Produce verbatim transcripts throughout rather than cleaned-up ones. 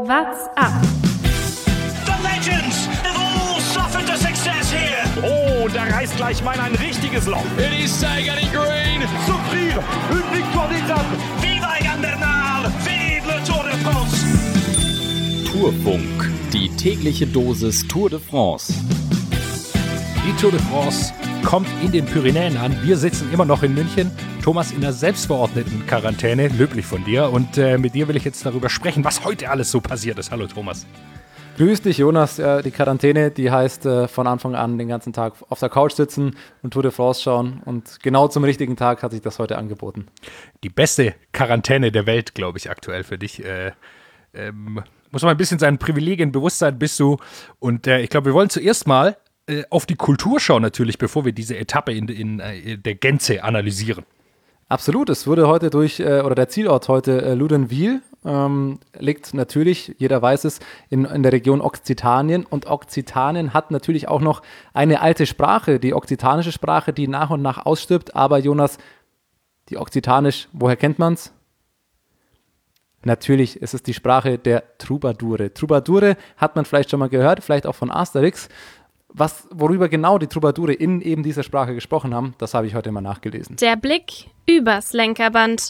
What's up? The legends have all suffered a success here. Oh, da reißt gleich mal ein richtiges Loch. It is Sagan in green. Souffrir, une victoire d'étape. Viva Egan Bernal, vive le Tour de France. Tourfunk, die tägliche Dosis Tour de France. Die Tour de France kommt in den Pyrenäen an. Wir sitzen immer noch in München. Thomas in der selbstverordneten Quarantäne. Löblich von dir. Und äh, mit dir will ich jetzt darüber sprechen, was heute alles so passiert ist. Hallo Thomas. Grüß dich, Jonas. Ja, die Quarantäne, die heißt äh, von Anfang an den ganzen Tag auf der Couch sitzen und Tour de France schauen. Und genau zum richtigen Tag hat sich das heute angeboten. Die beste Quarantäne der Welt, glaube ich, aktuell für dich. Äh, ähm, muss man ein bisschen seinen Privilegien bewusst sein, bist du. Und äh, ich glaube, wir wollen zuerst mal äh, auf die Kultur schauen natürlich, bevor wir diese Etappe in, in, in der Gänze analysieren. Absolut, es wurde heute durch, äh, oder der Zielort heute äh, Ludenwil, ähm, liegt natürlich, jeder weiß es, in, in der Region Okzitanien. Und Okzitanien hat natürlich auch noch eine alte Sprache, die okzitanische Sprache, die nach und nach ausstirbt. Aber Jonas, die Okzitanisch, woher kennt man's? Natürlich ist es die Sprache der Troubadoure. Troubadoure hat man vielleicht schon mal gehört, vielleicht auch von Asterix. Was, worüber genau die Troubadoure in eben dieser Sprache gesprochen haben, das habe ich heute mal nachgelesen. Der Blick übers Lenkerband.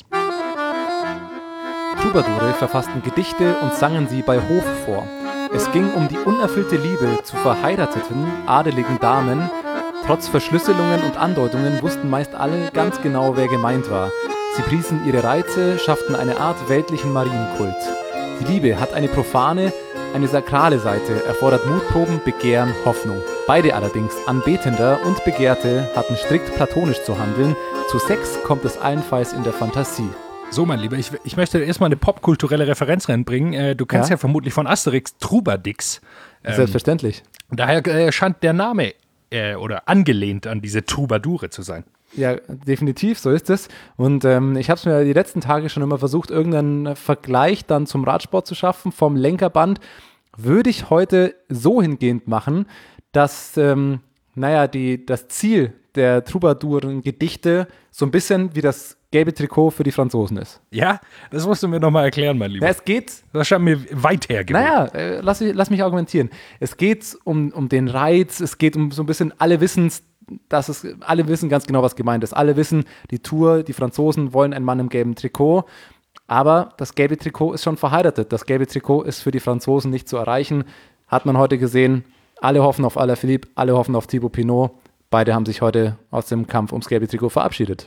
Troubadoure verfassten Gedichte und sangen sie bei Hof vor. Es ging um die unerfüllte Liebe zu verheirateten, adeligen Damen. Trotz Verschlüsselungen und Andeutungen wussten meist alle ganz genau, wer gemeint war. Sie priesen ihre Reize, schafften eine Art weltlichen Marienkult. Die Liebe hat eine profane, eine sakrale Seite, erfordert Mutproben, Begehren, Hoffnung. Beide allerdings, Anbetender und Begehrte, hatten strikt platonisch zu handeln. Zu Sex kommt es allenfalls in der Fantasie. So, mein Lieber, ich, ich möchte erstmal eine popkulturelle Referenz reinbringen. Äh, du kennst ja? ja vermutlich von Asterix Trubadix. Ähm, Selbstverständlich. Daher äh, scheint der Name äh, oder angelehnt an diese Troubadoure zu sein. Ja, definitiv, so ist es. Und ähm, ich habe es mir die letzten Tage schon immer versucht, irgendeinen Vergleich dann zum Radsport zu schaffen. Vom Lenkerband würde ich heute so hingehend machen, dass, ähm, naja, die, das Ziel der Troubadour-Gedichte so ein bisschen wie das gelbe Trikot für die Franzosen ist. Ja, das musst du mir nochmal erklären, mein Lieber. Ja, es geht... Das scheint mir weit hergeholt. Naja, äh, lass, lass mich argumentieren. Es geht um, um den Reiz, es geht um so ein bisschen, alle wissen dass es, alle wissen ganz genau, was gemeint ist. Alle wissen, die Tour, die Franzosen wollen einen Mann im gelben Trikot, aber das gelbe Trikot ist schon verheiratet. Das gelbe Trikot ist für die Franzosen nicht zu erreichen. Hat man heute gesehen. Alle hoffen auf Alaphilippe, alle hoffen auf Thibaut Pinot. Beide haben sich heute aus dem Kampf ums gelbe Trikot verabschiedet.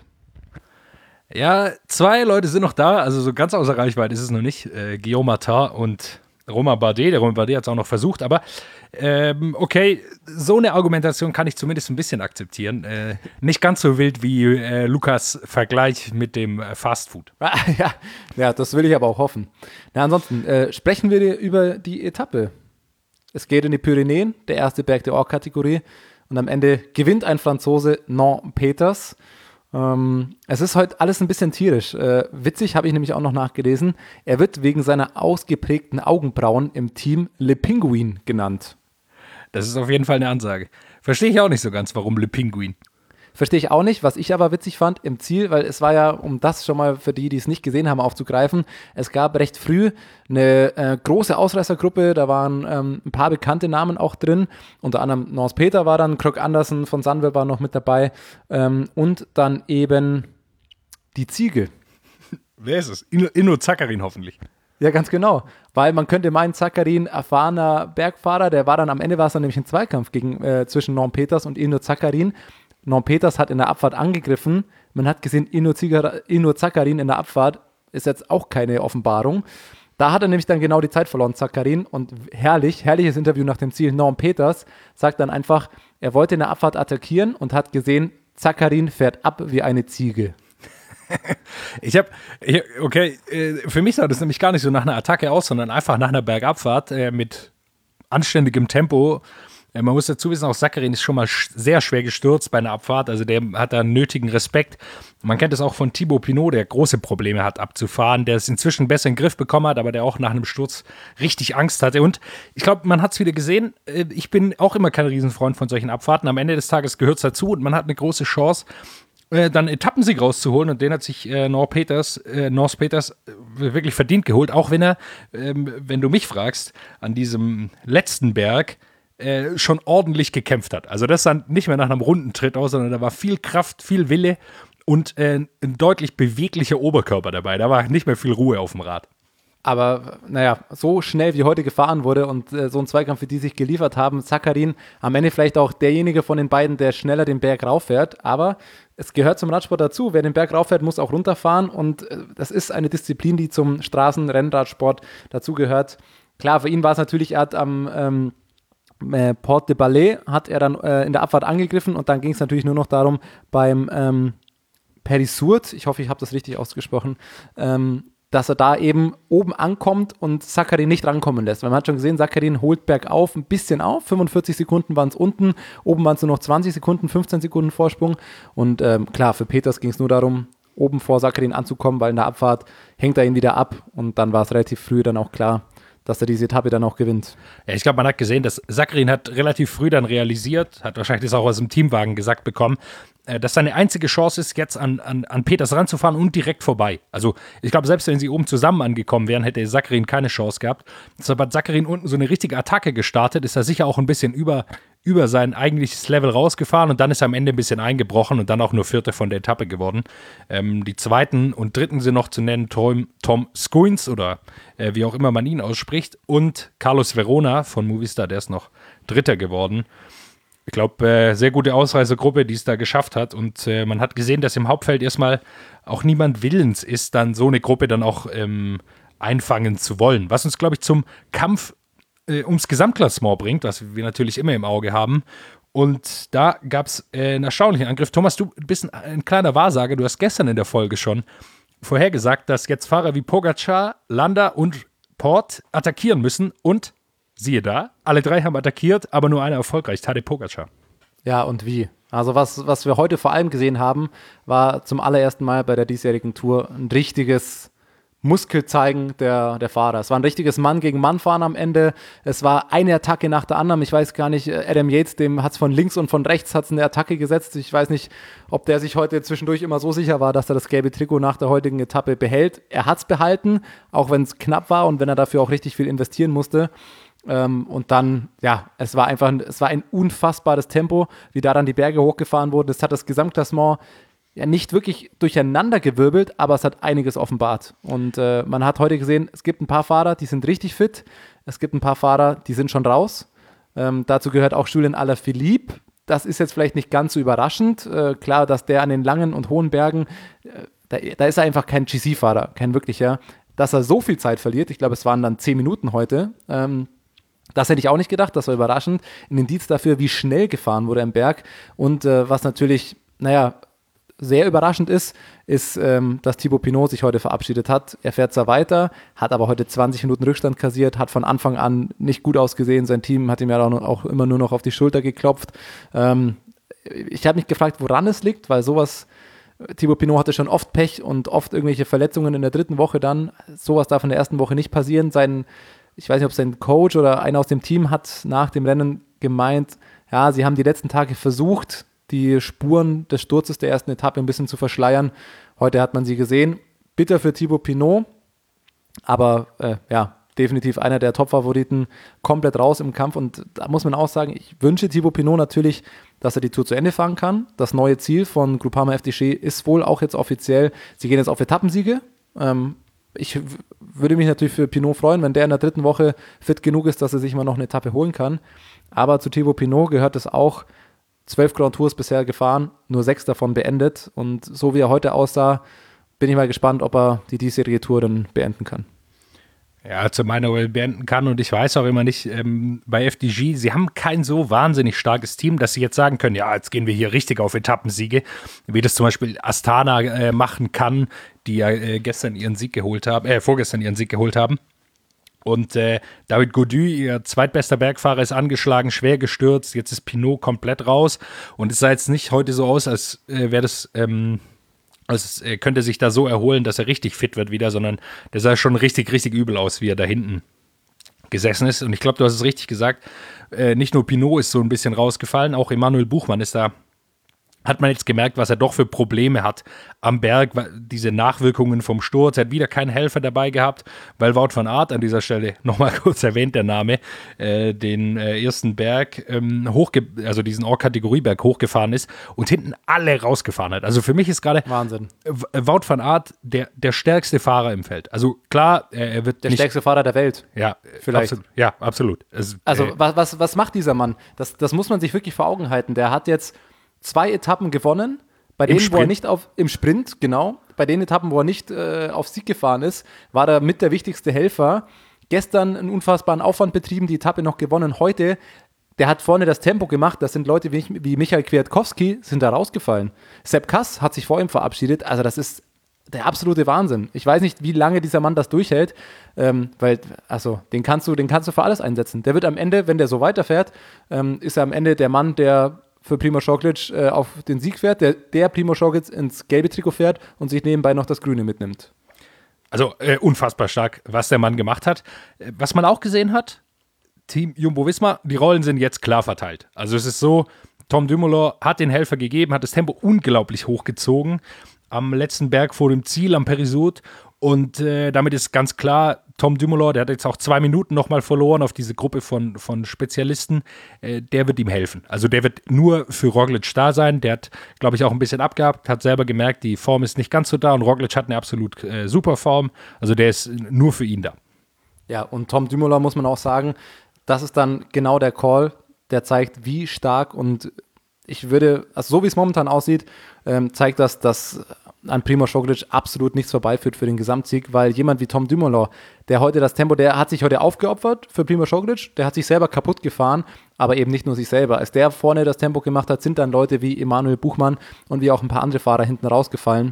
Ja, zwei Leute sind noch da, also so ganz außer Reichweite ist es noch nicht. Äh, Guillaume Martin und Romain Bardet. Der Romain Bardet hat es auch noch versucht, aber ähm, okay, so eine Argumentation kann ich zumindest ein bisschen akzeptieren. Äh, nicht ganz so wild wie äh, Lukas Vergleich mit dem äh, Fastfood. Ja, ja, das will ich aber auch hoffen. Na, ansonsten äh, sprechen wir über die Etappe. Es geht in die Pyrenäen, der erste Berg der Or-Kategorie. Und am Ende gewinnt ein Franzose, Nantes Peters. Ähm, es ist heute alles ein bisschen tierisch. Äh, witzig, habe ich nämlich auch noch nachgelesen. Er wird wegen seiner ausgeprägten Augenbrauen im Team Le Pinguin genannt. Das ist auf jeden Fall eine Ansage. Verstehe ich auch nicht so ganz, warum Le Pinguin. Verstehe ich auch nicht. Was ich aber witzig fand im Ziel, weil es war ja, um das schon mal für die, die es nicht gesehen haben, aufzugreifen, es gab recht früh eine äh, große Ausreißergruppe, da waren ähm, ein paar bekannte Namen auch drin, unter anderem Nance Peter war dann, Krog Andersen von Sunweb war noch mit dabei ähm, und dann eben die Ziege. Wer ist es? Inno, Inno Zakarin hoffentlich. Ja, ganz genau, weil man könnte meinen, Zakarin, erfahrener Bergfahrer, der war dann am Ende, war es dann nämlich ein Zweikampf gegen, äh, zwischen Nance Peters und Inno Zakarin. Nance Peters hat in der Abfahrt angegriffen. Man hat gesehen, Inno, Inno Zakarin in der Abfahrt ist jetzt auch keine Offenbarung. Da hat er nämlich dann genau die Zeit verloren, Zakarin. Und herrlich, herrliches Interview nach dem Ziel. Nance Peters sagt dann einfach, er wollte in der Abfahrt attackieren und hat gesehen, Zakarin fährt ab wie eine Ziege. Ich habe, okay, für mich sah das nämlich gar nicht so nach einer Attacke aus, sondern einfach nach einer Bergabfahrt mit anständigem Tempo. Man muss dazu wissen, auch Zakarin ist schon mal sehr schwer gestürzt bei einer Abfahrt, also der hat da nötigen Respekt. Man kennt es auch von Thibaut Pinot, der große Probleme hat abzufahren, der es inzwischen besser in den Griff bekommen hat, aber der auch nach einem Sturz richtig Angst hatte. Und ich glaube, man hat es wieder gesehen, ich bin auch immer kein Riesenfreund von solchen Abfahrten. Am Ende des Tages gehört es dazu und man hat eine große Chance, äh, dann Etappensieg rauszuholen und den hat sich äh, North Peters, äh, North Peters äh, wirklich verdient geholt, auch wenn er, ähm, wenn du mich fragst, an diesem letzten Berg äh, schon ordentlich gekämpft hat. Also das sah nicht mehr nach einem Rundentritt aus, sondern da war viel Kraft, viel Wille und äh, ein deutlich beweglicher Oberkörper dabei. Da war nicht mehr viel Ruhe auf dem Rad. Aber naja, so schnell wie heute gefahren wurde und äh, so ein Zweikampf, wie die sich geliefert haben, Sakharin am Ende vielleicht auch derjenige von den beiden, der schneller den Berg rauffährt. Aber es gehört zum Radsport dazu. Wer den Berg rauffährt, muss auch runterfahren. Und äh, das ist eine Disziplin, die zum Straßenrennradsport dazugehört. Klar, für ihn war es natürlich, er hat am ähm, äh, Port de Balais hat er dann äh, in der Abfahrt angegriffen und dann ging es natürlich nur noch darum, beim ähm, Périssourt, ich hoffe, ich habe das richtig ausgesprochen, ähm, dass er da eben oben ankommt und Sakharin nicht rankommen lässt. Weil man hat schon gesehen, Sakharin holt bergauf ein bisschen auf. fünfundvierzig Sekunden waren es unten, oben waren es nur noch zwanzig Sekunden, fünfzehn Sekunden Vorsprung. Und ähm, klar, für Peters ging es nur darum, oben vor Sakharin anzukommen, weil in der Abfahrt hängt er ihn wieder ab. Und dann war es relativ früh dann auch klar, dass er diese Etappe dann auch gewinnt. Ja, ich glaube, man hat gesehen, dass Sakharin hat relativ früh dann realisiert, hat wahrscheinlich das auch aus dem Teamwagen gesagt bekommen, dass seine einzige Chance ist, jetzt an, an, an Peters ranzufahren und direkt vorbei. Also ich glaube, selbst wenn sie oben zusammen angekommen wären, hätte Sakharin keine Chance gehabt. Deshalb hat Sakharin unten so eine richtige Attacke gestartet, ist er sicher auch ein bisschen über, über sein eigentliches Level rausgefahren und dann ist er am Ende ein bisschen eingebrochen und dann auch nur Vierte von der Etappe geworden. Ähm, die Zweiten und Dritten sind noch zu nennen Tom, Tom Skuins oder äh, wie auch immer man ihn ausspricht und Carlos Verona von Movistar, der ist noch Dritter geworden. Ich glaube, äh, sehr gute Ausreisegruppe, die es da geschafft hat. Und äh, man hat gesehen, dass im Hauptfeld erstmal auch niemand willens ist, dann so eine Gruppe dann auch ähm, einfangen zu wollen. Was uns, glaube ich, zum Kampf äh, ums Gesamtklassement bringt, was wir natürlich immer im Auge haben. Und da gab es äh, einen erstaunlichen Angriff. Thomas, du bist ein, ein kleiner Wahrsager. Du hast gestern in der Folge schon vorhergesagt, dass jetzt Fahrer wie Pogačar, Landa und Port attackieren müssen und siehe da, alle drei haben attackiert, aber nur einer erfolgreich, Tadej Pogačar. Ja, und wie? Also was, was wir heute vor allem gesehen haben, war zum allerersten Mal bei der diesjährigen Tour ein richtiges Muskelzeigen der, der Fahrer. Es war ein richtiges Mann-gegen-Mann-Fahren am Ende. Es war eine Attacke nach der anderen. Ich weiß gar nicht, Adam Yates, dem hat es von links und von rechts hat's eine Attacke gesetzt. Ich weiß nicht, ob der sich heute zwischendurch immer so sicher war, dass er das gelbe Trikot nach der heutigen Etappe behält. Er hat es behalten, auch wenn es knapp war und wenn er dafür auch richtig viel investieren musste. Ähm, und dann, ja, es war einfach, es war ein unfassbares Tempo, wie da dann die Berge hochgefahren wurden. Es hat das Gesamtklassement ja nicht wirklich durcheinander gewirbelt, aber es hat einiges offenbart. Und äh, man hat heute gesehen, es gibt ein paar Fahrer, die sind richtig fit. Es gibt ein paar Fahrer, die sind schon raus. Ähm, dazu gehört auch Julian Alaphilippe. Das ist jetzt vielleicht nicht ganz so überraschend. Äh, klar, dass der an den langen und hohen Bergen, äh, da, da ist er einfach kein G C-Fahrer, kein wirklicher. Dass er so viel Zeit verliert, ich glaube, es waren dann zehn Minuten heute, ähm, das hätte ich auch nicht gedacht, das war überraschend. Ein Indiz dafür, wie schnell gefahren wurde am Berg. Und äh, was natürlich, naja, sehr überraschend ist, ist, ähm, dass Thibaut Pinot sich heute verabschiedet hat. Er fährt zwar weiter, hat aber heute zwanzig Minuten Rückstand kassiert, hat von Anfang an nicht gut ausgesehen. Sein Team hat ihm ja auch, auch immer nur noch auf die Schulter geklopft. Ähm, ich habe mich gefragt, woran es liegt, weil sowas, Thibaut Pinot hatte schon oft Pech und oft irgendwelche Verletzungen in der dritten Woche dann. Sowas darf in der ersten Woche nicht passieren. Sein Ich weiß nicht, ob sein Coach oder einer aus dem Team hat nach dem Rennen gemeint, ja, sie haben die letzten Tage versucht, die Spuren des Sturzes der ersten Etappe ein bisschen zu verschleiern. Heute hat man sie gesehen. Bitter für Thibaut Pinot, aber äh, ja, definitiv einer der Top-Favoriten, komplett raus im Kampf. Und da muss man auch sagen, ich wünsche Thibaut Pinot natürlich, dass er die Tour zu Ende fahren kann. Das neue Ziel von Groupama F D G ist wohl auch jetzt offiziell, sie gehen jetzt auf Etappensiege. Ähm, Ich w- würde mich natürlich für Pinot freuen, wenn der in der dritten Woche fit genug ist, dass er sich mal noch eine Etappe holen kann. Aber zu Thibaut Pinot gehört es auch, zwölf Grand Tours bisher gefahren, nur sechs davon beendet. Und so wie er heute aussah, bin ich mal gespannt, ob er die diesjährige Tour dann beenden kann. Ja, zu meiner Will beenden kann und ich weiß auch immer nicht, ähm, bei F D G, sie haben kein so wahnsinnig starkes Team, dass sie jetzt sagen können, ja, jetzt gehen wir hier richtig auf Etappensiege, wie das zum Beispiel Astana äh, machen kann, die ja äh, gestern ihren Sieg geholt haben, äh, vorgestern ihren Sieg geholt haben. Und äh, David Gaudu, ihr zweitbester Bergfahrer, ist angeschlagen, schwer gestürzt, jetzt ist Pinot komplett raus und es sah jetzt nicht heute so aus, als äh, wäre das, ähm, als äh, könnte sich da so erholen, dass er richtig fit wird wieder, sondern der sah schon richtig, richtig übel aus, wie er da hinten gesessen ist. Und ich glaube, du hast es richtig gesagt, äh, nicht nur Pinot ist so ein bisschen rausgefallen, auch Emanuel Buchmann ist da hat man jetzt gemerkt, was er doch für Probleme hat am Berg, diese Nachwirkungen vom Sturz. Er hat wieder keinen Helfer dabei gehabt, weil Wout van Aert an dieser Stelle, nochmal kurz erwähnt der Name, äh, den äh, ersten Berg, ähm, hochge- also diesen Or-Kategorie-Berg hochgefahren ist und hinten alle rausgefahren hat. Also für mich ist gerade Wahnsinn. Wout van Aert der, der stärkste Fahrer im Feld. Also klar, er, er wird Der nicht, stärkste Fahrer der Welt. Ja, vielleicht. Absolut, ja, absolut. Es, Also äh, was, was, was macht dieser Mann? Das, das muss man sich wirklich vor Augen halten. Der hat jetzt zwei Etappen gewonnen, bei denen, wo er Sprint. nicht auf, im Sprint, genau, bei den Etappen, wo er nicht äh, auf Sieg gefahren ist, war er mit der wichtigste Helfer. Gestern einen unfassbaren Aufwand betrieben, die Etappe noch gewonnen. Heute, der hat vorne das Tempo gemacht, das sind Leute wie, wie Michael Kwiatkowski, sind da rausgefallen. Sepp Kuss hat sich vor ihm verabschiedet, also das ist der absolute Wahnsinn. Ich weiß nicht, wie lange dieser Mann das durchhält, ähm, weil, also, den kannst du, den kannst du für alles einsetzen. Der wird am Ende, wenn der so weiterfährt, ähm, ist er am Ende der Mann, der für Primož Roglič äh, auf den Sieg fährt, der, der Primož Roglič ins gelbe Trikot fährt und sich nebenbei noch das grüne mitnimmt. Also äh, unfassbar stark, was der Mann gemacht hat. Äh, was man auch gesehen hat, Team Jumbo-Visma, die Rollen sind jetzt klar verteilt. Also es ist so, Tom Dumoulin hat den Helfer gegeben, hat das Tempo unglaublich hochgezogen am letzten Berg vor dem Ziel, am Périssoud. Und äh, damit ist ganz klar, Tom Dumoulin, der hat jetzt auch zwei Minuten nochmal verloren auf diese Gruppe von, von Spezialisten, äh, der wird ihm helfen. Also der wird nur für Roglič da sein. Der hat, glaube ich, auch ein bisschen abgehabt, hat selber gemerkt, die Form ist nicht ganz so da und Roglič hat eine absolut äh, super Form. Also der ist nur für ihn da. Ja, und Tom Dumoulin muss man auch sagen, das ist dann genau der Call, der zeigt, wie stark und ich würde, also so wie es momentan aussieht, ähm, zeigt das, dass an Primož Roglič absolut nichts vorbeiführt für den Gesamtsieg, weil jemand wie Tom Dumoulin, der heute das Tempo, der hat sich heute aufgeopfert für Primož Roglič, der hat sich selber kaputt gefahren, aber eben nicht nur sich selber. Als der vorne das Tempo gemacht hat, sind dann Leute wie Emanuel Buchmann und wie auch ein paar andere Fahrer hinten rausgefallen.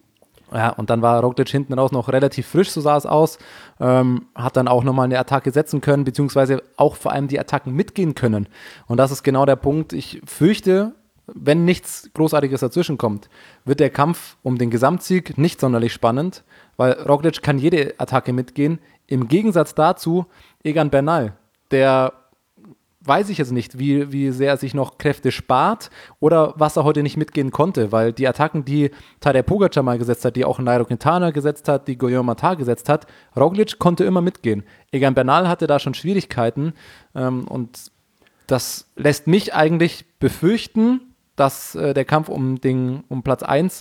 Ja, und dann war Roglič hinten raus noch relativ frisch, so sah es aus, ähm, hat dann auch nochmal eine Attacke setzen können, beziehungsweise auch vor allem die Attacken mitgehen können. Und das ist genau der Punkt. Ich fürchte, wenn nichts Großartiges dazwischen kommt, wird der Kampf um den Gesamtsieg nicht sonderlich spannend, weil Roglič kann jede Attacke mitgehen. Im Gegensatz dazu Egan Bernal, der weiß ich jetzt nicht, wie, wie sehr er sich noch Kräfte spart oder was er heute nicht mitgehen konnte, weil die Attacken, die Tadej Pogačar mal gesetzt hat, die auch Nairo Quintana gesetzt hat, die Guillaume Martin gesetzt hat, Roglič konnte immer mitgehen. Egan Bernal hatte da schon Schwierigkeiten ähm, und das lässt mich eigentlich befürchten, dass äh, der Kampf um, den, um Platz eins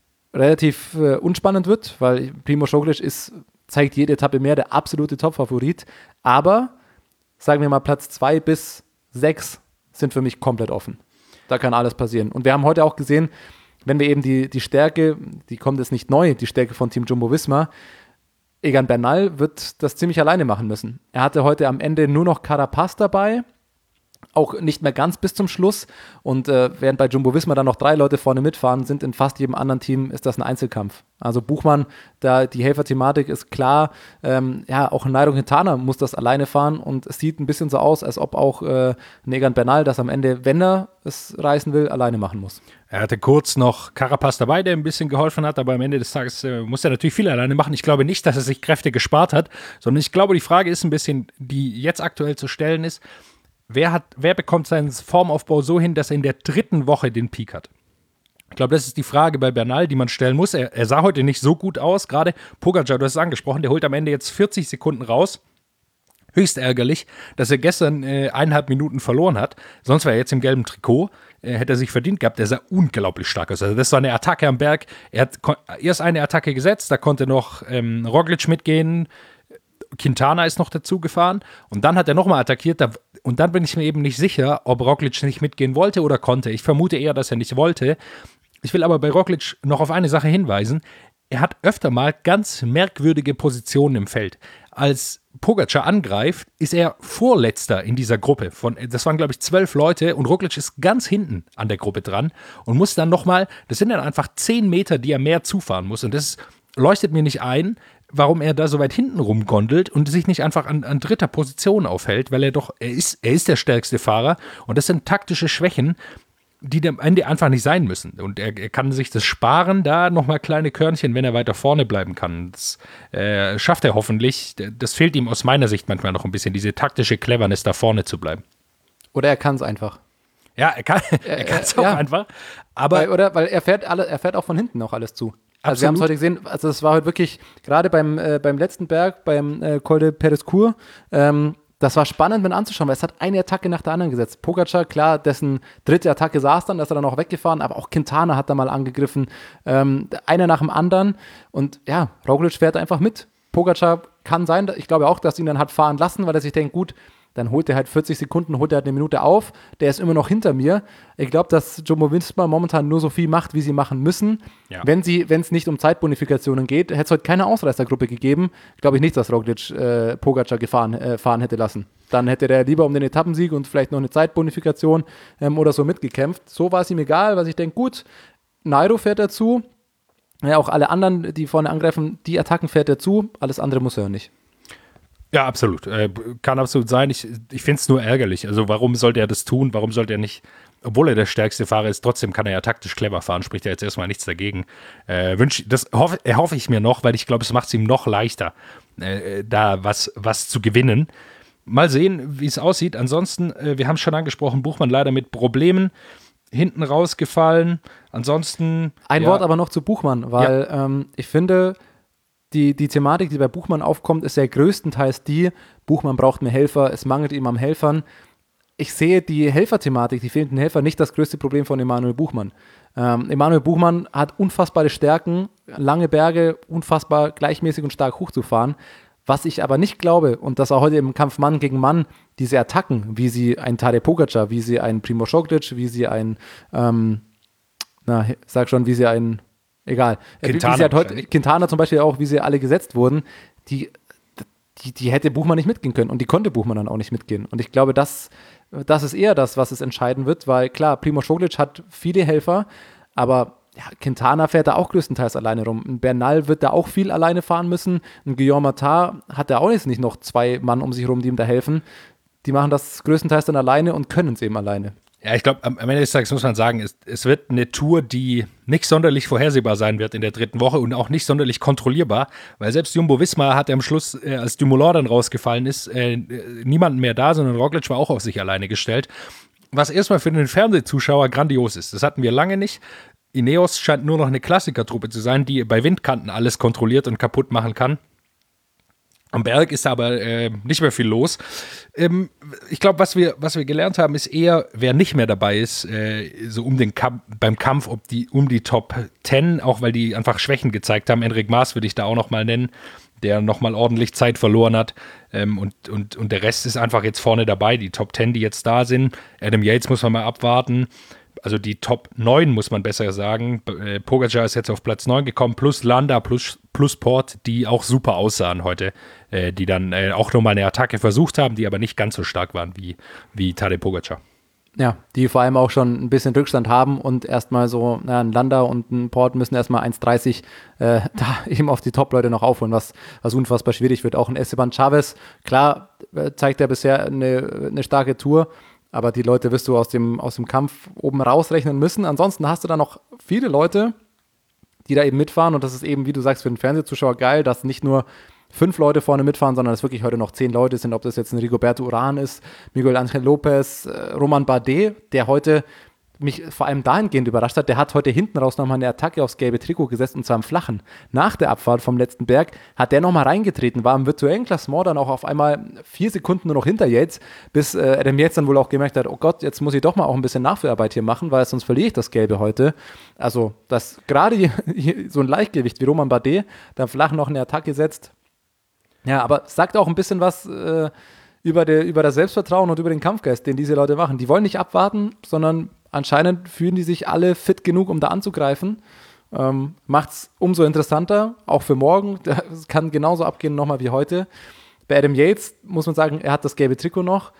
relativ äh, unspannend wird, weil Primož Roglič ist, zeigt jede Etappe mehr der absolute Top-Favorit, aber sagen wir mal, Platz zwei bis sechs sind für mich komplett offen. Da kann alles passieren. Und wir haben heute auch gesehen, wenn wir eben die, die Stärke, die kommt jetzt nicht neu, die Stärke von Team Jumbo-Visma, Egan Bernal wird das ziemlich alleine machen müssen. Er hatte heute am Ende nur noch Carapaz dabei, auch nicht mehr ganz bis zum Schluss. Und äh, während bei Jumbo-Visma dann noch drei Leute vorne mitfahren, sind in fast jedem anderen Team ist das ein Einzelkampf. Also Buchmann, da die Helferthematik ist klar. Ähm, ja, auch Nairo Quintana muss das alleine fahren und es sieht ein bisschen so aus, als ob auch äh, Egan Bernal das am Ende, wenn er es reißen will, alleine machen muss. Er hatte kurz noch Carapaz dabei, der ein bisschen geholfen hat, aber am Ende des Tages äh, muss er natürlich viel alleine machen. Ich glaube nicht, dass er sich Kräfte gespart hat, sondern ich glaube, die Frage ist ein bisschen, die jetzt aktuell zu stellen ist, Wer, hat, wer bekommt seinen Formaufbau so hin, dass er in der dritten Woche den Peak hat? Ich glaube, das ist die Frage bei Bernal, die man stellen muss. Er, er sah heute nicht so gut aus. Gerade Pogačar, du hast es angesprochen, der holt am Ende jetzt vierzig Sekunden raus. Höchst ärgerlich, dass er gestern äh, eineinhalb Minuten verloren hat. Sonst wäre er jetzt im gelben Trikot. Äh, hätte er sich verdient gehabt. Der sah unglaublich stark aus. Also das war eine Attacke am Berg. Er hat kon- erst eine Attacke gesetzt, da konnte noch ähm, Roglič mitgehen. Quintana ist noch dazu gefahren und dann hat er nochmal attackiert da, und dann bin ich mir eben nicht sicher, ob Roglič nicht mitgehen wollte oder konnte. Ich vermute eher, dass er nicht wollte. Ich will aber bei Roglič noch auf eine Sache hinweisen. Er hat öfter mal ganz merkwürdige Positionen im Feld. Als Pogačar angreift, ist er Vorletzter in dieser Gruppe. Von, das waren, glaube ich, zwölf Leute und Roglič ist ganz hinten an der Gruppe dran und muss dann nochmal, das sind dann einfach zehn Meter, die er mehr zufahren muss und das leuchtet mir nicht ein, warum er da so weit hinten rumgondelt und sich nicht einfach an, an dritter Position aufhält, weil er doch, er ist, er ist der stärkste Fahrer und das sind taktische Schwächen, die am Ende einfach nicht sein müssen. Und er, er kann sich das sparen, da nochmal kleine Körnchen, wenn er weiter vorne bleiben kann. Das äh, schafft er hoffentlich. Das fehlt ihm aus meiner Sicht manchmal noch ein bisschen, diese taktische Cleverness, da vorne zu bleiben. Oder er kann es einfach. Ja, er kann er kann es auch ja. einfach. Aber weil, oder, weil er fährt, alle, er fährt auch von hinten noch alles zu. Also wir haben es heute gesehen, also es war heute wirklich, gerade beim, äh, beim letzten Berg, beim äh, Col de Perezcourt, ähm, das war spannend mit anzuschauen, weil es hat eine Attacke nach der anderen gesetzt. Pogacar, klar, dessen dritte Attacke saß dann, da ist er dann auch weggefahren, aber auch Quintana hat da mal angegriffen, ähm, einer nach dem anderen und ja, Roglic fährt einfach mit. Pogacar kann sein, ich glaube auch, dass ihn dann hat fahren lassen, weil er sich denkt, gut, dann holt er halt vierzig Sekunden, holt er halt eine Minute auf, der ist immer noch hinter mir. Ich glaube, dass Jumbo-Visma momentan nur so viel macht, wie sie machen müssen. Ja. Wenn sie, wenn es nicht um Zeitbonifikationen geht, hätte es heute keine Ausreißergruppe gegeben. Glaube ich nicht, dass Roglic äh, Pogacar gefahren, äh, fahren hätte lassen. Dann hätte der lieber um den Etappensieg und vielleicht noch eine Zeitbonifikation ähm, oder so mitgekämpft. So war es ihm egal, weil ich denke, gut, Nairo fährt dazu. Ja, auch alle anderen, die vorne angreifen, die Attacken fährt er zu. Alles andere muss er ja nicht. Ja, absolut. Äh, kann absolut sein. Ich, ich finde es nur ärgerlich. Also warum sollte er das tun? Warum sollte er nicht, obwohl er der stärkste Fahrer ist, trotzdem kann er ja taktisch clever fahren, spricht er jetzt erstmal nichts dagegen. Äh, wünsch, das hoffe, hoffe ich mir noch, weil ich glaube, es macht es ihm noch leichter, äh, da was, was zu gewinnen. Mal sehen, wie es aussieht. Ansonsten, äh, wir haben es schon angesprochen, Buchmann leider mit Problemen hinten rausgefallen. Ansonsten Ein ja, Wort aber noch zu Buchmann, weil ja. ähm, ich finde, Die, die Thematik, die bei Buchmann aufkommt, ist ja größtenteils die, Buchmann braucht mehr Helfer, es mangelt ihm am Helfern. Ich sehe die Helferthematik, die fehlenden Helfer, nicht das größte Problem von Emanuel Buchmann. Ähm, Emanuel Buchmann hat unfassbare Stärken, lange Berge, unfassbar gleichmäßig und stark hochzufahren. Was ich aber nicht glaube, und das auch heute im Kampf Mann gegen Mann, diese Attacken, wie sie ein Tadej Pogacar, wie sie ein Primož Roglič, wie sie ein, ähm, na, sag schon, wie sie ein Egal. Quintana, wie sie halt heute, Quintana zum Beispiel auch, wie sie alle gesetzt wurden, die, die, die hätte Buchmann nicht mitgehen können und die konnte Buchmann dann auch nicht mitgehen. Und ich glaube, das, das ist eher das, was es entscheiden wird, weil klar, Primož Roglič hat viele Helfer, aber ja, Quintana fährt da auch größtenteils alleine rum. Ein Bernal wird da auch viel alleine fahren müssen. Ein Guillaume Martin hat da auch jetzt nicht noch zwei Mann um sich rum, die ihm da helfen. Die machen das größtenteils dann alleine und können es eben alleine. Ja, ich glaube, am Ende des Tages muss man sagen, es, es wird eine Tour, die nicht sonderlich vorhersehbar sein wird in der dritten Woche und auch nicht sonderlich kontrollierbar, weil selbst Jumbo-Visma hat am Schluss, äh, als Dumoulin dann rausgefallen ist, äh, niemanden mehr da, sondern Roglic war auch auf sich alleine gestellt. Was erstmal für den Fernsehzuschauer grandios ist. Das hatten wir lange nicht. Ineos scheint nur noch eine Klassikertruppe zu sein, die bei Windkanten alles kontrolliert und kaputt machen kann. Am Berg ist aber äh, nicht mehr viel los. Ähm, ich glaube, was wir, was wir gelernt haben, ist eher, wer nicht mehr dabei ist, äh, so um den Kamp- beim Kampf ob die, um die Top zehn, auch weil die einfach Schwächen gezeigt haben. Enric Mas würde ich da auch nochmal nennen, der nochmal ordentlich Zeit verloren hat. Ähm, und, und, und der Rest ist einfach jetzt vorne dabei. Die Top zehn, die jetzt da sind. Adam Yates muss man mal abwarten. Also die Top neun, muss man besser sagen. Äh, Pogacar ist jetzt auf Platz neun gekommen, plus Landa, plus, plus Port, die auch super aussahen heute, äh, die dann äh, auch nochmal eine Attacke versucht haben, die aber nicht ganz so stark waren wie, wie Tadej Pogacar. Ja, die vor allem auch schon ein bisschen Rückstand haben und erstmal so, na, ein Landa und ein Port müssen erstmal eins dreißig äh, da eben auf die Top-Leute noch aufholen, was, was unfassbar schwierig wird. Auch ein Esteban Chavez, klar, äh, zeigt er bisher eine, eine starke Tour, aber die Leute wirst du aus dem, aus dem Kampf oben rausrechnen müssen. Ansonsten hast du da noch viele Leute, die da eben mitfahren. Und das ist eben, wie du sagst, für den Fernsehzuschauer geil, dass nicht nur fünf Leute vorne mitfahren, sondern es wirklich heute noch zehn Leute sind. Ob das jetzt ein Rigoberto Urán ist, Miguel Ángel López, äh, Romain Bardet, der heute mich vor allem dahingehend überrascht hat, der hat heute hinten raus nochmal eine Attacke aufs gelbe Trikot gesetzt, und zwar im Flachen. Nach der Abfahrt vom letzten Berg hat der nochmal reingetreten, war im virtuellen Klassement dann auch auf einmal vier Sekunden nur noch hinter Yates, bis äh, Adam Yates dann wohl auch gemerkt hat, oh Gott, jetzt muss ich doch mal auch ein bisschen Nachführarbeit hier machen, weil sonst verliere ich das Gelbe heute. Also, dass gerade hier, hier so ein Leichtgewicht wie Romain Bardet da flach noch eine Attacke setzt. Ja, aber sagt auch ein bisschen was äh, über, der, über das Selbstvertrauen und über den Kampfgeist, den diese Leute machen. Die wollen nicht abwarten, sondern anscheinend fühlen die sich alle fit genug, um da anzugreifen. Ähm, macht's umso interessanter, auch für morgen. Das kann genauso abgehen nochmal wie heute. Bei Adam Yates muss man sagen, er hat das gelbe Trikot noch.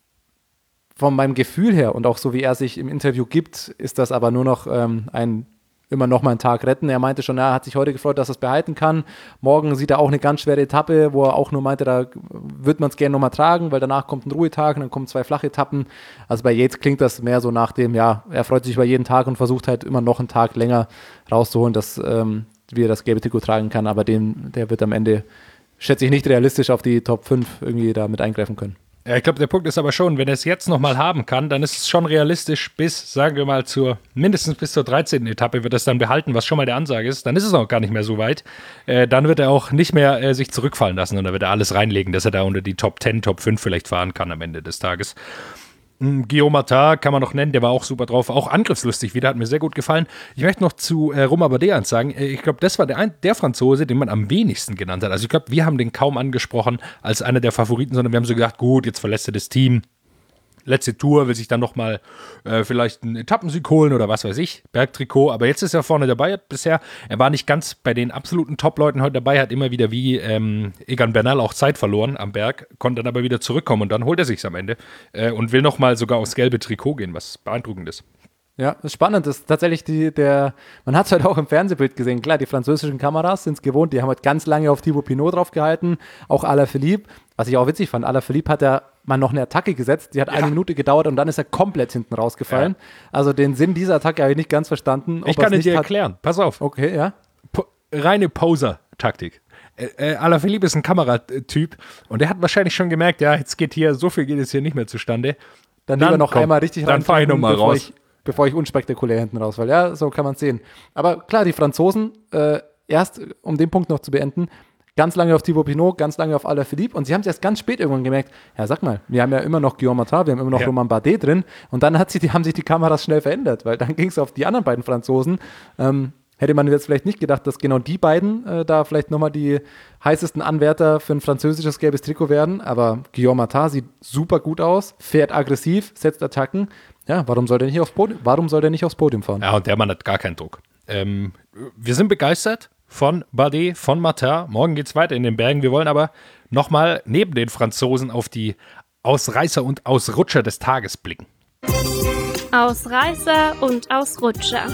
Von meinem Gefühl her und auch so wie er sich im Interview gibt, ist das aber nur noch ähm, ein immer noch mal einen Tag retten. Er meinte schon, er hat sich heute gefreut, dass er es behalten kann. Morgen sieht er auch eine ganz schwere Etappe, wo er auch nur meinte, da wird man es gerne nochmal tragen, weil danach kommt ein Ruhetag und dann kommen zwei flache Etappen. Also bei Yates klingt das mehr so nach dem, ja, er freut sich über jeden Tag und versucht halt immer noch einen Tag länger rauszuholen, dass, ähm, wie er das gelbe Trikot tragen kann, aber den, der wird am Ende, schätze ich, nicht realistisch auf die Top fünf irgendwie da mit eingreifen können. Ja, ich glaube, der Punkt ist aber schon, wenn er es jetzt nochmal haben kann, dann ist es schon realistisch bis, sagen wir mal, zur mindestens bis zur dreizehnten Etappe wird er es dann behalten, was schon mal der Ansage ist. Dann ist es auch gar nicht mehr so weit. Äh, dann wird er auch nicht mehr äh, sich zurückfallen lassen und dann wird er alles reinlegen, dass er da unter die Top zehn, Top fünf vielleicht fahren kann am Ende des Tages. Guillaume Martin kann man noch nennen, der war auch super drauf, auch angriffslustig wieder, hat mir sehr gut gefallen. Ich möchte noch zu äh, Romain Bardet sagen, äh, ich glaube, das war der, ein, der Franzose, den man am wenigsten genannt hat. Also ich glaube, wir haben den kaum angesprochen als einer der Favoriten, sondern wir haben so gedacht, gut, jetzt verlässt er das Team. Letzte Tour, will sich dann nochmal äh, vielleicht einen Etappensieg holen oder was weiß ich, Bergtrikot, aber jetzt ist er vorne dabei, bisher, er war nicht ganz bei den absoluten Top-Leuten heute dabei, hat immer wieder wie ähm, Egan Bernal auch Zeit verloren am Berg, konnte dann aber wieder zurückkommen und dann holt er sich's am Ende äh, und will nochmal sogar aufs gelbe Trikot gehen, was beeindruckend ist. Ja, das ist spannend, das ist tatsächlich die, der, man hat es halt auch im Fernsehbild gesehen, klar, die französischen Kameras sind es gewohnt, die haben halt ganz lange auf Thibaut Pinot drauf gehalten, auch Alaphilippe, was ich auch witzig fand, Alaphilippe hat ja mal noch eine Attacke gesetzt, die hat ja. eine Minute gedauert und dann ist er komplett hinten rausgefallen, ja. Also den Sinn dieser Attacke habe ich nicht ganz verstanden. Ob ich kann ihn dir hat. erklären, pass auf. Okay, ja. Po- reine Poser-Taktik. Äh, Alaphilippe ist ein Kameratyp und der hat wahrscheinlich schon gemerkt, ja, jetzt geht hier, so viel geht es hier nicht mehr zustande. Dann, dann lieber noch komm, einmal richtig rein. Dann fahre ich nochmal raus. Ich, bevor ich unspektakulär hinten rausfalle. Ja, so kann man es sehen. Aber klar, die Franzosen, äh, erst um den Punkt noch zu beenden, ganz lange auf Thibaut Pinot, ganz lange auf Alaphilippe und sie haben es erst ganz spät irgendwann gemerkt, ja sag mal, wir haben ja immer noch Guillaume Martin, wir haben immer noch ja. Romain Bardet drin und dann hat sich die, haben sich die Kameras schnell verändert, weil dann ging es auf die anderen beiden Franzosen. Ähm, hätte man jetzt vielleicht nicht gedacht, dass genau die beiden äh, da vielleicht nochmal die heißesten Anwärter für ein französisches gelbes Trikot werden, aber Guillaume Martin sieht super gut aus, fährt aggressiv, setzt Attacken. Ja, warum soll der nicht aufs Podium, warum soll der nicht aufs Podium fahren? Ja, und der Mann hat gar keinen Druck. Ähm, wir sind begeistert von Bardet, von Martin. Morgen geht's weiter in den Bergen. Wir wollen aber nochmal neben den Franzosen auf die Ausreißer und Ausrutscher des Tages blicken. Ausreißer und Ausrutscher.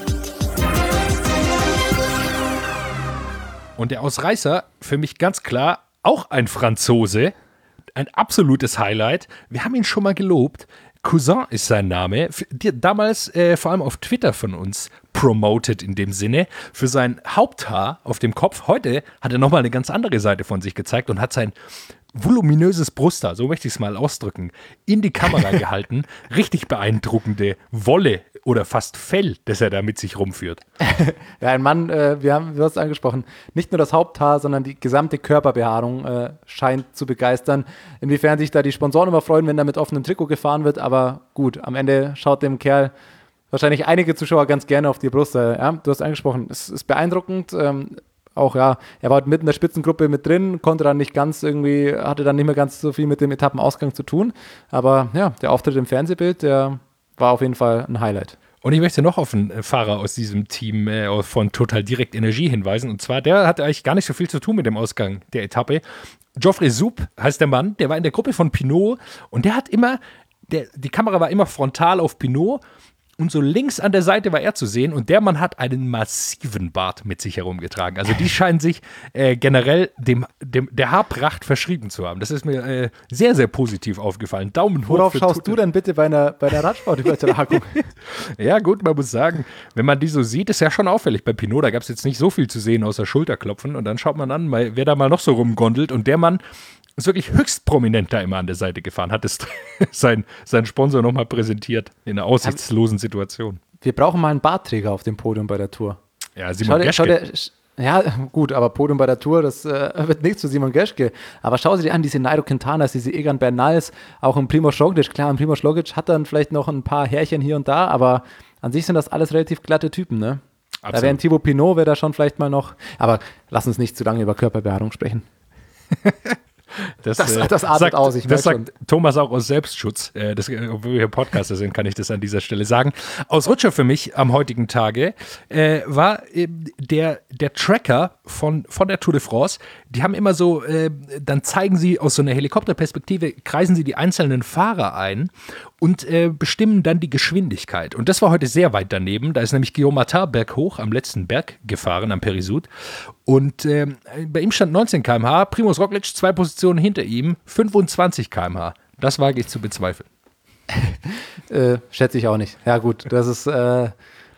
Und der Ausreißer, für mich ganz klar, auch ein Franzose. Ein absolutes Highlight. Wir haben ihn schon mal gelobt. Cousin ist sein Name, damals äh, vor allem auf Twitter von uns promoted in dem Sinne, für sein Haupthaar auf dem Kopf. Heute hat er nochmal eine ganz andere Seite von sich gezeigt und hat sein voluminöses Brusthaar, so möchte ich es mal ausdrücken, in die Kamera gehalten. Richtig beeindruckende Wolle oder fast Fell, das er da mit sich rumführt. Ja, ein Mann, äh, wir haben, du hast es angesprochen, nicht nur das Haupthaar, sondern die gesamte Körperbehaarung äh, scheint zu begeistern. Inwiefern sich da die Sponsoren immer freuen, wenn da mit offenem Trikot gefahren wird, aber gut, am Ende schaut dem Kerl wahrscheinlich einige Zuschauer ganz gerne auf die Brust. Äh, ja, du hast angesprochen, es ist beeindruckend, ähm, auch ja, er war mitten in der Spitzengruppe mit drin, konnte dann nicht ganz irgendwie, hatte dann nicht mehr ganz so viel mit dem Etappenausgang zu tun, aber ja, der Auftritt im Fernsehbild, der war auf jeden Fall ein Highlight. Und ich möchte noch auf einen Fahrer aus diesem Team äh, von Total Direct Energie hinweisen, und zwar, der hatte eigentlich gar nicht so viel zu tun mit dem Ausgang der Etappe. Geoffrey Soup heißt der Mann, der war in der Gruppe von Pinot und der hat immer, der, die Kamera war immer frontal auf Pinot. Und so links an der Seite war er zu sehen und der Mann hat einen massiven Bart mit sich herumgetragen. Also die scheinen sich äh, generell dem, dem, der Haarpracht verschrieben zu haben. Das ist mir äh, sehr, sehr positiv aufgefallen. Daumen hoch. Worauf schaust du denn bitte bei einer, bei einer Radsportübertragung? Ja gut, man muss sagen, wenn man die so sieht, ist ja schon auffällig. Bei Pinot, da gab es jetzt nicht so viel zu sehen außer Schulterklopfen und dann schaut man an, wer da mal noch so rumgondelt und der Mann ist wirklich höchst prominent da immer an der Seite gefahren, hat es sein, sein Sponsor nochmal präsentiert in einer aussichtslosen Situation. Wir brauchen mal einen Bartträger auf dem Podium bei der Tour. Ja, Simon schau Geschke. Der, ja, gut, aber Podium bei der Tour, das äh, wird nichts zu Simon Geschke. Aber schau sie dir an, diese Nairo Quintanas, diese Egan Bernals, auch ein Primož Roglič. Klar, ein Primož Roglič hat dann vielleicht noch ein paar Härchen hier und da, aber an sich sind das alles relativ glatte Typen, ne? Absolut. Da wäre ein Thibaut Pinot, wäre da schon vielleicht mal noch, aber lass uns nicht zu lange über Körperbehaarung sprechen. Das, das, äh, das atmet sagt, aus, ich das sagt schon. Thomas auch aus Selbstschutz. Äh, das, obwohl wir Podcaster sind, kann ich das an dieser Stelle sagen. Ausrutscher für mich am heutigen Tage äh, war äh, der, der Tracker von, von der Tour de France. Die haben immer so, äh, dann zeigen sie aus so einer Helikopterperspektive, kreisen sie die einzelnen Fahrer ein und äh, bestimmen dann die Geschwindigkeit. Und das war heute sehr weit daneben. Da ist nämlich Guillaume Martin berghoch am letzten Berg gefahren, am Périssoud. Und äh, bei ihm stand neunzehn Kilometer pro Stunde, Primož Roglič zwei Positionen hinter ihm, fünfundzwanzig Kilometer pro Stunde. Das wage ich zu bezweifeln. äh, schätze ich auch nicht. Ja gut, das ist, äh, das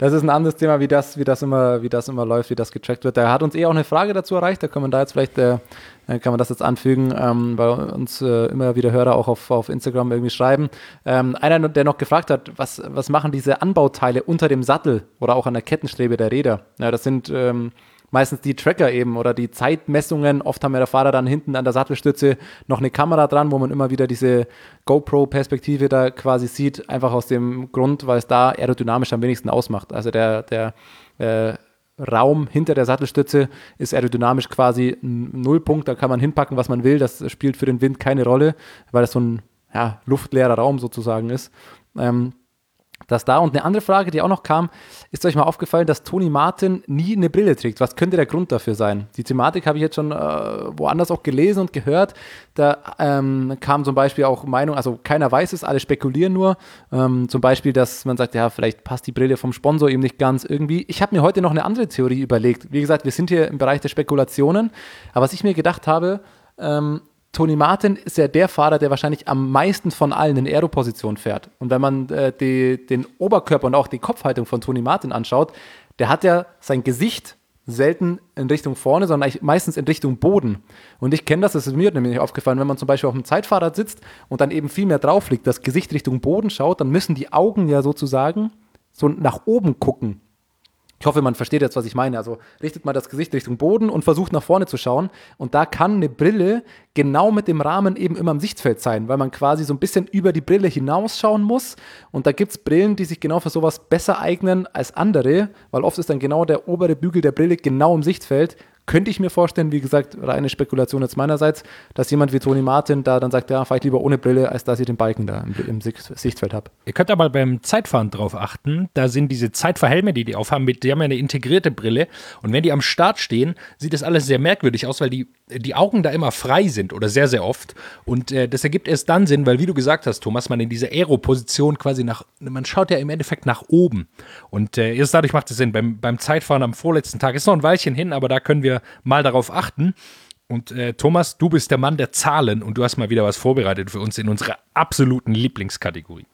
das ist ein anderes Thema, wie das, wie das immer, wie das immer läuft, wie das getrackt wird. Da hat uns eh auch eine Frage dazu erreicht, da kann man da jetzt vielleicht, äh, kann man das jetzt anfügen, ähm, bei uns äh, immer wieder Hörer auch auf, auf Instagram irgendwie schreiben. Ähm, einer, der noch gefragt hat, was, was machen diese Anbauteile unter dem Sattel oder auch an der Kettenstrebe der Räder? Ja, das sind ähm, meistens die Tracker eben oder die Zeitmessungen. Oft haben ja der Fahrer dann hinten an der Sattelstütze noch eine Kamera dran, wo man immer wieder diese GoPro-Perspektive da quasi sieht, einfach aus dem Grund, weil es da aerodynamisch am wenigsten ausmacht. Also der, der äh, Raum hinter der Sattelstütze ist aerodynamisch quasi ein Nullpunkt, da kann man hinpacken, was man will, das spielt für den Wind keine Rolle, weil das so ein ja, luftleerer Raum sozusagen ist. Ähm, Das da. Und eine andere Frage, die auch noch kam, ist euch mal aufgefallen, dass Toni Martin nie eine Brille trägt? Was könnte der Grund dafür sein? Die Thematik habe ich jetzt schon äh, woanders auch gelesen und gehört. Da ähm, kam zum Beispiel auch Meinung, also keiner weiß es, alle spekulieren nur. Ähm, zum Beispiel, dass man sagt, ja, vielleicht passt die Brille vom Sponsor eben nicht ganz irgendwie. Ich habe mir heute noch eine andere Theorie überlegt. Wie gesagt, wir sind hier im Bereich der Spekulationen. Aber was ich mir gedacht habe, ähm, Toni Martin ist ja der Fahrer, der wahrscheinlich am meisten von allen in Aero-Position fährt. Und wenn man äh, die, den Oberkörper und auch die Kopfhaltung von Toni Martin anschaut, der hat ja sein Gesicht selten in Richtung vorne, sondern meistens in Richtung Boden. Und ich kenne das, das ist mir nämlich aufgefallen, wenn man zum Beispiel auf einem Zeitfahrrad sitzt und dann eben viel mehr drauf liegt, das Gesicht Richtung Boden schaut, dann müssen die Augen ja sozusagen so nach oben gucken. Ich hoffe, man versteht jetzt, was ich meine. Also richtet mal das Gesicht Richtung Boden und versucht nach vorne zu schauen. Und da kann eine Brille genau mit dem Rahmen eben immer im Sichtfeld sein, weil man quasi so ein bisschen über die Brille hinausschauen muss. Und da gibt es Brillen, die sich genau für sowas besser eignen als andere, weil oft ist dann genau der obere Bügel der Brille genau im Sichtfeld. Könnte ich mir vorstellen, wie gesagt, reine Spekulation jetzt meinerseits, dass jemand wie Toni Martin da dann sagt, ja, fahr ich lieber ohne Brille, als dass ich den Balken da im, im Sichtfeld habe. Ihr könnt aber beim Zeitfahren drauf achten, da sind diese Zeitfahrhelme, die die aufhaben, mit, die haben ja eine integrierte Brille und wenn die am Start stehen, sieht das alles sehr merkwürdig aus, weil die, die Augen da immer frei sind oder sehr, sehr oft und äh, das ergibt erst dann Sinn, weil wie du gesagt hast, Thomas, man in dieser Aero-Position quasi nach, man schaut ja im Endeffekt nach oben und äh, erst dadurch macht es Sinn. Beim, beim Zeitfahren am vorletzten Tag ist noch ein Weilchen hin, aber da können wir mal darauf achten. Und äh, Thomas, du bist der Mann der Zahlen und du hast mal wieder was vorbereitet für uns in unserer absoluten Lieblingskategorie.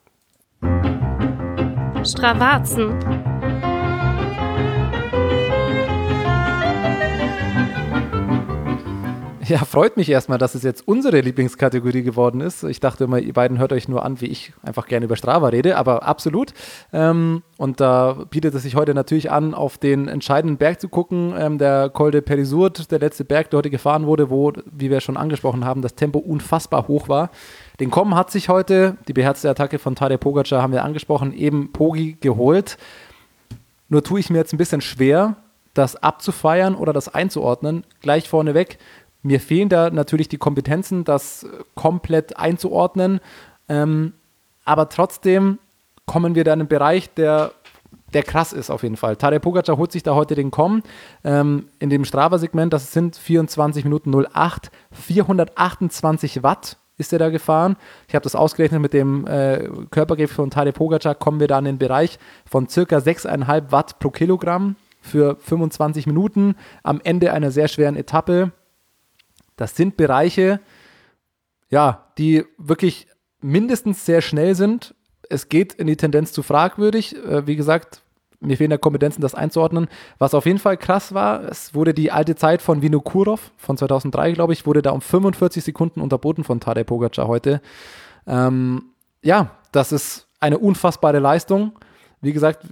Stravazen. Ja, freut mich erstmal, dass es jetzt unsere Lieblingskategorie geworden ist. Ich dachte immer, ihr beiden hört euch nur an, wie ich einfach gerne über Strava rede, aber absolut. Ähm, und da bietet es sich heute natürlich an, auf den entscheidenden Berg zu gucken, ähm, der Col de Peyresourde, der letzte Berg, der heute gefahren wurde, wo, wie wir schon angesprochen haben, das Tempo unfassbar hoch war. Den Kommen hat sich heute, die beherzte Attacke von Tadej Pogačar haben wir angesprochen, eben Pogi geholt. Nur tue ich mir jetzt ein bisschen schwer, das abzufeiern oder das einzuordnen. Gleich vorneweg, mir fehlen da natürlich die Kompetenzen, das komplett einzuordnen, ähm, aber trotzdem kommen wir da in einen Bereich, der, der krass ist auf jeden Fall. Tadej Pogačar holt sich da heute den Komm ähm, in dem Strava-Segment, das sind vierundzwanzig Minuten null acht, vierhundertachtundzwanzig Watt ist er da gefahren. Ich habe das ausgerechnet mit dem äh, Körpergewicht von Tadej Pogačar, kommen wir da in den Bereich von circa sechs Komma fünf Watt pro Kilogramm für fünfundzwanzig Minuten am Ende einer sehr schweren Etappe. Das sind Bereiche, ja, die wirklich mindestens sehr schnell sind. Es geht in die Tendenz zu fragwürdig. Äh, wie gesagt, mir fehlen da Kompetenzen, das einzuordnen. Was auf jeden Fall krass war, es wurde die alte Zeit von Vinokurov von zweitausenddrei, glaube ich, wurde da um fünfundvierzig Sekunden unterboten von Tadej Pogačar heute. Ähm, ja, das ist eine unfassbare Leistung. Wie gesagt,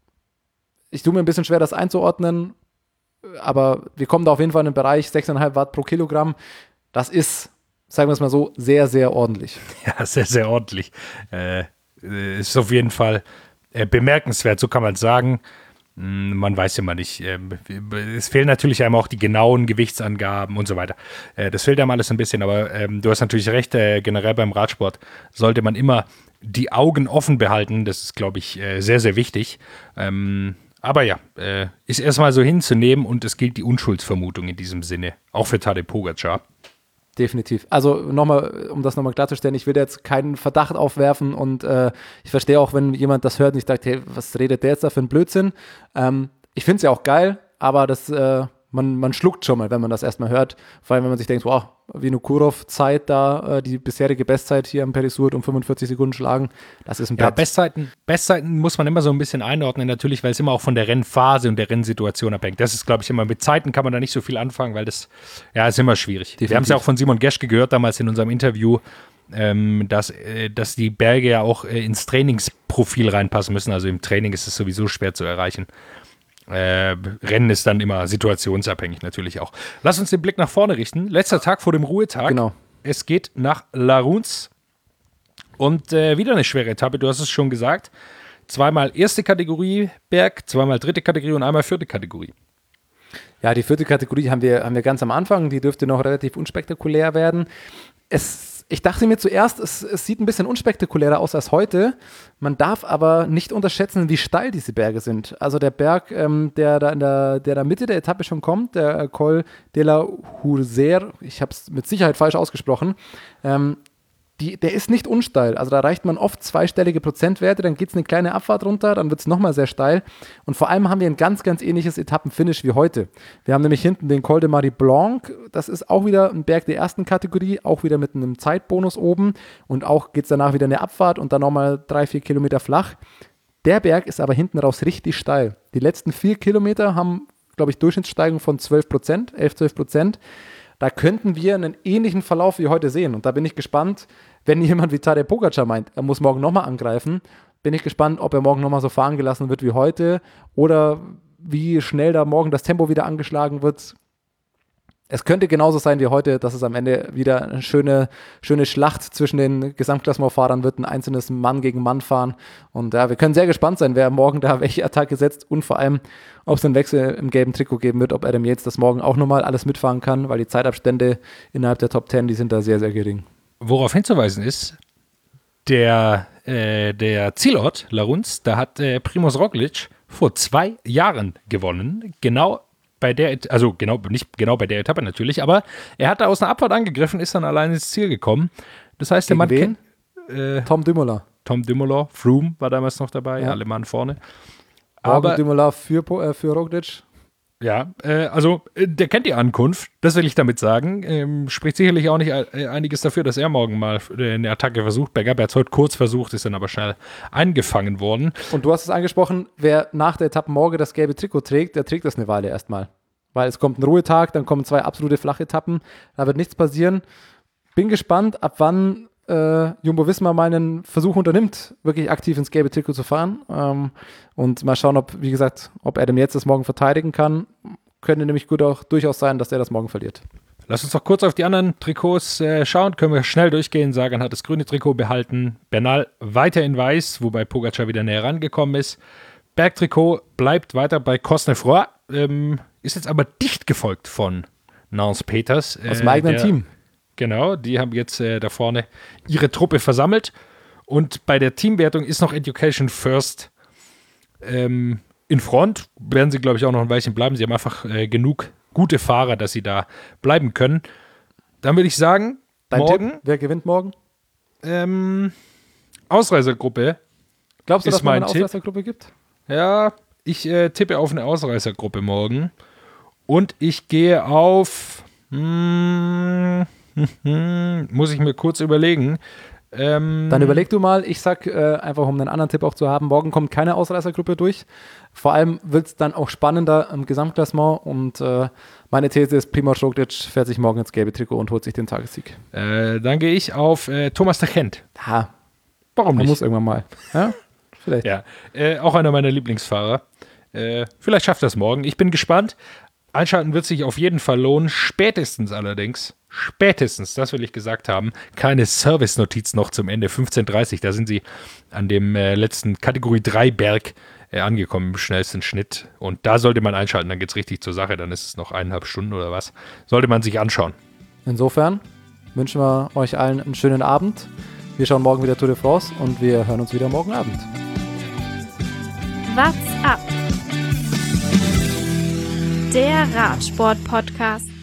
ich tue mir ein bisschen schwer, das einzuordnen. Aber wir kommen da auf jeden Fall in den Bereich sechs Komma fünf Watt pro Kilogramm. Das ist, sagen wir es mal so, sehr, sehr ordentlich. Ja, sehr, sehr ordentlich. Äh, ist auf jeden Fall äh, bemerkenswert, so kann man es sagen. Hm, man weiß ja mal nicht. Äh, es fehlen natürlich einem auch die genauen Gewichtsangaben und so weiter. Äh, das fehlt einem alles ein bisschen, aber ähm, du hast natürlich recht, äh, generell beim Radsport sollte man immer die Augen offen behalten. Das ist, glaube ich, äh, sehr, sehr wichtig. Ähm, Aber ja, äh, ist erstmal so hinzunehmen und es gilt die Unschuldsvermutung in diesem Sinne, auch für Tadej Pogačar. Definitiv. Also nochmal, um das nochmal klarzustellen, ich will jetzt keinen Verdacht aufwerfen und äh, ich verstehe auch, wenn jemand das hört und ich dachte, hey, was redet der jetzt da für einen Blödsinn? Ähm, ich finde es ja auch geil, aber das, äh, man, man schluckt schon mal, wenn man das erstmal hört. Vor allem, wenn man sich denkt, wow, Vinokurov Zeit da, äh, die bisherige Bestzeit hier am Perisur um fünfundvierzig Sekunden schlagen, das ist ein Brett. Ja, Bestzeiten, Bestzeiten muss man immer so ein bisschen einordnen, natürlich, weil es immer auch von der Rennphase und der Rennsituation abhängt. Das ist, glaube ich, immer, mit Zeiten kann man da nicht so viel anfangen, weil das, ja, ist immer schwierig. Definitiv. Wir haben es ja auch von Simon Geschke gehört, damals in unserem Interview, ähm, dass, äh, dass die Berge ja auch äh, ins Trainingsprofil reinpassen müssen. Also im Training ist es sowieso schwer zu erreichen. Äh, Rennen ist dann immer situationsabhängig natürlich auch. Lass uns den Blick nach vorne richten. Letzter Tag vor dem Ruhetag. Genau. Es geht nach Laruns und äh, wieder eine schwere Etappe, du hast es schon gesagt. Zweimal erste Kategorie Berg, zweimal dritte Kategorie und einmal vierte Kategorie. Ja, die vierte Kategorie haben wir, haben wir ganz am Anfang, die dürfte noch relativ unspektakulär werden. Es Ich dachte mir zuerst, es, es sieht ein bisschen unspektakulärer aus als heute. Man darf aber nicht unterschätzen, wie steil diese Berge sind. Also der Berg, ähm, der da in der, der da Mitte der Etappe schon kommt, der Col de la Hurser, ich habe es mit Sicherheit falsch ausgesprochen, ähm, Die, der ist nicht unsteil, also da erreicht man oft zweistellige Prozentwerte, dann geht es eine kleine Abfahrt runter, dann wird es nochmal sehr steil und vor allem haben wir ein ganz, ganz ähnliches Etappenfinish wie heute. Wir haben nämlich hinten den Col de Marie Blanc, das ist auch wieder ein Berg der ersten Kategorie, auch wieder mit einem Zeitbonus oben und auch geht es danach wieder eine Abfahrt und dann nochmal drei, vier Kilometer flach. Der Berg ist aber hinten raus richtig steil. Die letzten vier Kilometer haben, glaube ich, Durchschnittssteigung von zwölf Prozent, elf, zwölf Prozent. Da könnten wir einen ähnlichen Verlauf wie heute sehen und da bin ich gespannt, wenn jemand wie Tadej Pogačar meint, er muss morgen nochmal angreifen, bin ich gespannt, ob er morgen nochmal so fahren gelassen wird wie heute oder wie schnell da morgen das Tempo wieder angeschlagen wird. Es könnte genauso sein wie heute, dass es am Ende wieder eine schöne, schöne Schlacht zwischen den Gesamtklassementfahrern wird, ein einzelnes Mann gegen Mann fahren. Und ja, wir können sehr gespannt sein, wer morgen da welche Attacke setzt und vor allem, ob es einen Wechsel im gelben Trikot geben wird, ob Adam Yates das morgen auch nochmal alles mitfahren kann, weil die Zeitabstände innerhalb der Top Ten, die sind da sehr, sehr gering. Worauf hinzuweisen ist, der, äh, der Zielort Laruns, da hat äh, Primož Roglič vor zwei Jahren gewonnen, genau bei der, also genau, nicht genau bei der Etappe natürlich, aber er hat da aus einer Abfahrt angegriffen, ist dann allein ins Ziel gekommen. Das heißt, der Mann wen? kennt äh, Tom Dumoulin. Tom Dumoulin, Froome war damals noch dabei, Ja. alle Mann vorne. Aber Aber Dumoulin für, äh, für Roglič. ja, äh, also äh, der kennt die Ankunft, das will ich damit sagen. Ähm, spricht sicherlich auch nicht äh, einiges dafür, dass er morgen mal äh, eine Attacke versucht. Bergab, er hat es heute kurz versucht, ist dann aber schnell eingefangen worden. Und du hast es angesprochen, wer nach der Etappenmorgen das gelbe Trikot trägt, der trägt das eine Weile erstmal. Weil es kommt ein Ruhetag, dann kommen zwei absolute Flachetappen, da wird nichts passieren. Bin gespannt, ab wann äh, Jumbo-Visma mal einen Versuch unternimmt, wirklich aktiv ins gelbe Trikot zu fahren. Ähm, und mal schauen, ob, wie gesagt, ob Adam Yates das morgen verteidigen kann. Könnte nämlich gut auch durchaus sein, dass er das morgen verliert. Lass uns doch kurz auf die anderen Trikots äh, schauen. Können wir schnell durchgehen. Sagan hat das grüne Trikot behalten. Bernal weiter in weiß, wobei Pogačar wieder näher rangekommen ist. Bergtrikot bleibt weiter bei Cosnefroy. Ähm, ist jetzt aber dicht gefolgt von Nance Peters. Aus dem eigenen der, Team. Genau, die haben jetzt äh, da vorne ihre Truppe versammelt. Und bei der Teamwertung ist noch Education First ähm, in Front. Werden sie, glaube ich, auch noch ein Weilchen bleiben. Sie haben einfach äh, genug gute Fahrer, dass sie da bleiben können. Dann würde ich sagen, Dein morgen Tipp, wer gewinnt morgen? ähm, Ausreißergruppe. Glaubst du, Ist dass es noch mein eine Tipp. Ausreißergruppe gibt? Ja, ich äh, tippe auf eine Ausreißergruppe morgen. Und ich gehe auf. Hmm, muss ich mir kurz überlegen. Ähm, Dann überleg du mal, ich sag äh, einfach, um einen anderen Tipp auch zu haben, morgen kommt keine Ausreißergruppe durch. Vor allem wird es dann auch spannender im Gesamtklassement und äh, meine These ist, Primož Roglič fährt sich morgen ins gelbe Trikot und holt sich den Tagessieg. Äh, dann gehe ich auf äh, Thomas de Gent. Ha, Warum man nicht? muss irgendwann mal. Ja? Vielleicht. Ja, äh, auch einer meiner Lieblingsfahrer. Äh, vielleicht schafft er es morgen. Ich bin gespannt. Einschalten wird sich auf jeden Fall lohnen. Spätestens allerdings, spätestens, das will ich gesagt haben, keine Service-Notiz noch zum Ende. fünfzehn Uhr dreißig, da sind sie an dem äh, letzten Kategorie drei Berg äh, angekommen, im schnellsten Schnitt. Und da sollte man einschalten, dann geht es richtig zur Sache. Dann ist es noch eineinhalb Stunden oder was. Sollte man sich anschauen. Insofern wünschen wir euch allen einen schönen Abend. Wir schauen morgen wieder Tour de France und wir hören uns wieder morgen Abend. What's up? Der Radsport-Podcast.